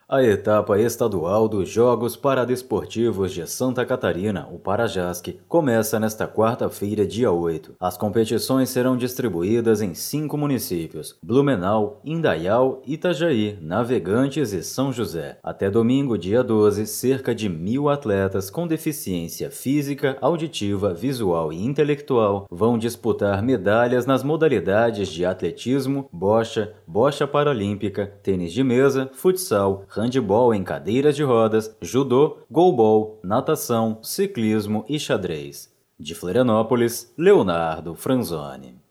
A etapa estadual dos Jogos Paradesportivos de Santa Catarina, o Parajasc, começa nesta quarta-feira, dia 8. As competições serão distribuídas em 5 municípios: Blumenau, Indaial, Itajaí, Navegantes e São José. Até domingo, dia 12, cerca de 1.000 atletas com deficiência física, auditiva, visual e intelectual vão disputar medalhas nas modalidades de atletismo, bocha paralímpica, tênis de mesa, futsal, handebol em cadeiras de rodas, judô, goalball, natação, ciclismo e xadrez. De Florianópolis, Leonardo Franzoni.